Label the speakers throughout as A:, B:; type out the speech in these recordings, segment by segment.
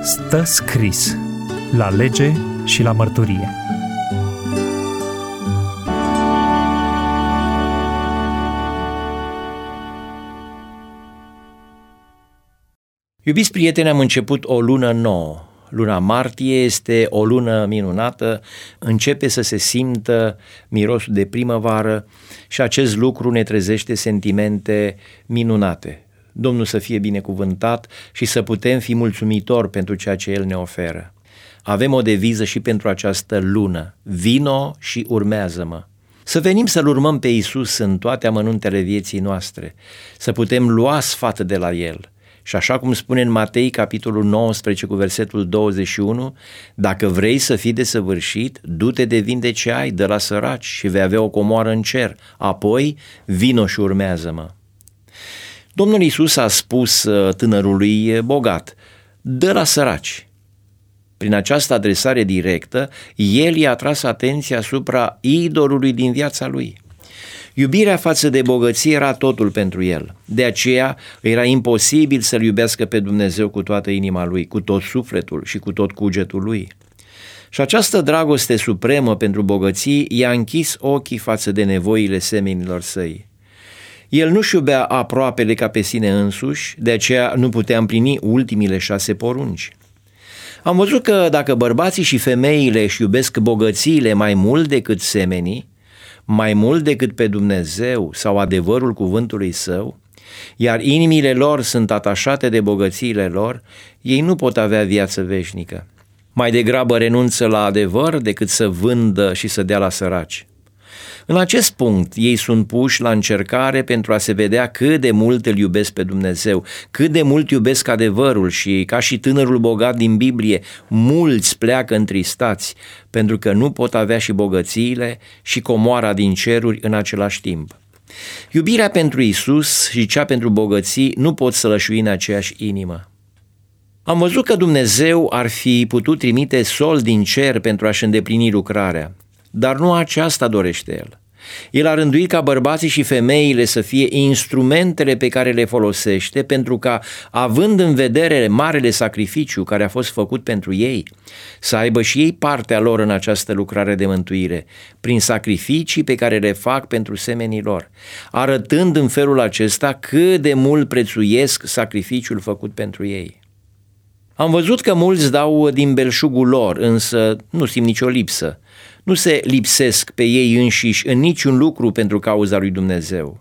A: Stă scris la lege și la mărturie.
B: Iubiți prieteni, am început o lună nouă. Luna martie este o lună minunată, începe să se simtă mirosul de primăvară și acest lucru ne trezește sentimente minunate. Domnul să fie binecuvântat și să putem fi mulțumitori pentru ceea ce El ne oferă. Avem o deviză și pentru această lună: vino și urmează-mă. Să venim să-L urmăm pe Iisus în toate amănuntele vieții noastre, să putem lua sfat de la El. Și așa cum spune în Matei, capitolul 19, cu versetul 21, dacă vrei să fii desăvârșit, du-te de vinde ce ai, dă la săraci și vei avea o comoară în cer. Apoi, vino și urmează-mă. Domnul Iisus a spus tânărului bogat: dă la săraci. Prin această adresare directă, El i-a atras atenția asupra idolului din viața lui. Iubirea față de bogăție era totul pentru el. De aceea era imposibil să-L iubească pe Dumnezeu cu toată inima lui, cu tot sufletul și cu tot cugetul lui. Și această dragoste supremă pentru bogății i-a închis ochii față de nevoile semenilor săi. El nu-și iubea aproapele ca pe sine însuși, de aceea nu putea împlini ultimile 6 porunci. Am văzut că dacă bărbații și femeile își iubesc bogățiile mai mult decât semenii, mai mult decât pe Dumnezeu sau adevărul cuvântului Său, iar inimile lor sunt atașate de bogățiile lor, ei nu pot avea viață veșnică. Mai degrabă renunță la adevăr decât să vândă și să dea la săraci. În acest punct, ei sunt puși la încercare pentru a se vedea cât de mult îl iubesc pe Dumnezeu, cât de mult iubesc adevărul și, ca și tânărul bogat din Biblie, mulți pleacă întristați pentru că nu pot avea și bogățiile și comoara din ceruri în același timp. Iubirea pentru Iisus și cea pentru bogății nu pot sălășui în aceeași inimă. Am văzut că Dumnezeu ar fi putut trimite sol din cer pentru a-și îndeplini lucrarea, dar nu aceasta dorește El. El a rânduit ca bărbații și femeile să fie instrumentele pe care le folosește pentru ca, având în vedere marele sacrificiu care a fost făcut pentru ei, să aibă și ei partea lor în această lucrare de mântuire, prin sacrificii pe care le fac pentru semenii lor, arătând în felul acesta cât de mult prețuiesc sacrificiul făcut pentru ei. Am văzut că mulți dau din belșugul lor, însă nu simt nicio lipsă. Nu se lipsesc pe ei înșiși în niciun lucru pentru cauza lui Dumnezeu.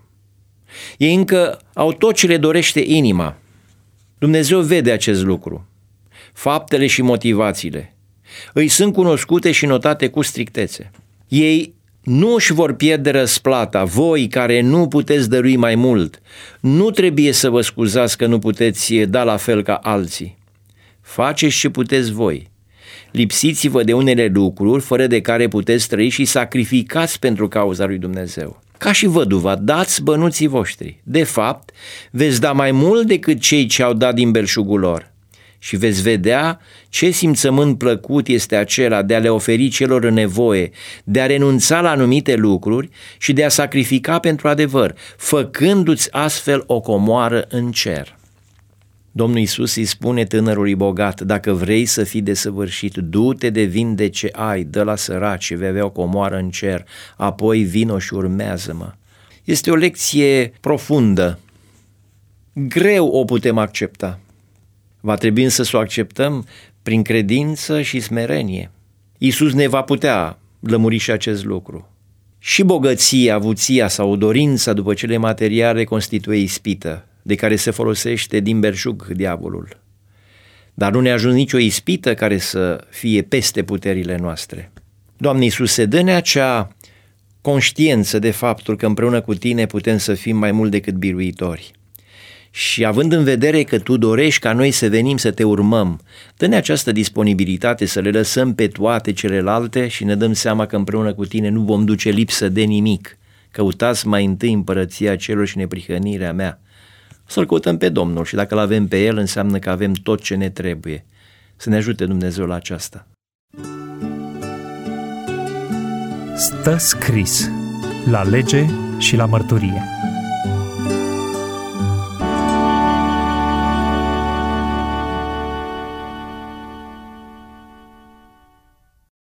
B: Ei încă au tot ce le dorește inima. Dumnezeu vede acest lucru. Faptele și motivațiile îi sunt cunoscute și notate cu strictețe. Ei nu își vor pierde răsplata. Voi care nu puteți dărui mai mult, nu trebuie să vă scuzați că nu puteți da la fel ca alții. Faceți ce puteți voi. Lipsiți-vă de unele lucruri fără de care puteți trăi și sacrificați pentru cauza lui Dumnezeu. Ca și văduva, dați bănuții voștri. De fapt, veți da mai mult decât cei ce au dat din belșugul lor. Și veți vedea ce simțământ plăcut este acela de a le oferi celor în nevoie, de a renunța la anumite lucruri și de a sacrifica pentru adevăr, făcându-ți astfel o comoară în cer. Domnul Iisus îi spune tânărului bogat: dacă vrei să fii desăvârșit, du-te de vinde ce ai, dă la săraci și vei avea o comoară în cer, apoi vino și urmează-mă. Este o lecție profundă. Greu o putem accepta. Va trebui însă să o acceptăm prin credință și smerenie. Iisus ne va putea lămuri și acest lucru. Și bogăția, avuția sau dorința după cele materiale constituie ispită, de care se folosește din belșug diavolul. Dar nu ne ajunge nicio ispită care să fie peste puterile noastre. Doamne Iisuse, dă-ne acea conștiință de faptul că împreună cu Tine putem să fim mai mult decât biruitori. Și având în vedere că Tu dorești ca noi să venim să Te urmăm, dă-ne această disponibilitate să le lăsăm pe toate celelalte și ne dăm seama că împreună cu Tine nu vom duce lipsă de nimic. Căutați mai întâi împărăția celor și neprihănirea mea. Să-L căutăm pe Domnul și dacă Îl avem pe El, înseamnă că avem tot ce ne trebuie. Să ne ajute Dumnezeu la aceasta.
A: Stă scris la lege și la mărturie.